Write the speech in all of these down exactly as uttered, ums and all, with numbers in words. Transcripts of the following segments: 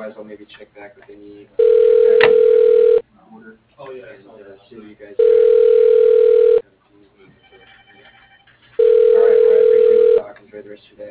might as well maybe check back with any uh, check back with the order and uh, see what you guys got. All right, well, I appreciate the talk. Enjoy the rest of your day.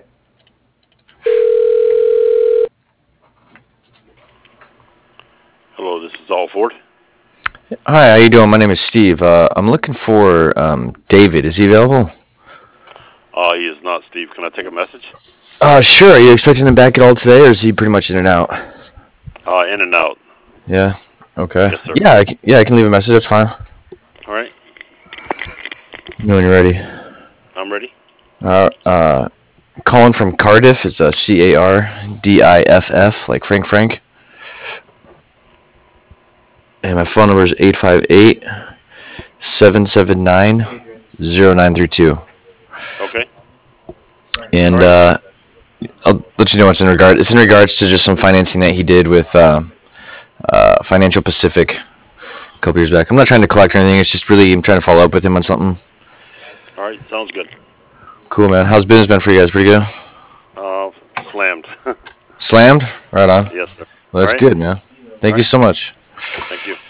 Hello, this is All Ford. Hi, how you doing? My name is Steve. Uh, I'm looking for um, David. Is he available? Uh, he is not Steve. Can I take a message? Uh, sure. Are you expecting him back at all today, or is he pretty much in and out? Uh, in and out. Yeah. Okay. Yes, sir. Yeah. I can, yeah, I can leave a message. That's fine. All right, You know when you're ready. I'm ready. Uh, uh, calling from Cardiff. It's a C A R D I F F, like Frank Frank. And my phone number is eight five eight, seven seven nine, zero nine three two. Okay. All And right. uh, I'll let you know what's in regard. It's in regards to just some financing that he did with uh, uh, Financial Pacific a couple years back. I'm not trying to collect or anything. It's just really I'm trying to follow up with him on something. All right. Sounds good. Cool, man. How's business been for you guys? Pretty good. Uh, slammed. Slammed. Right on. Yes, sir. Well, All that's right. good, man. All Thank you right. so much. Thank you.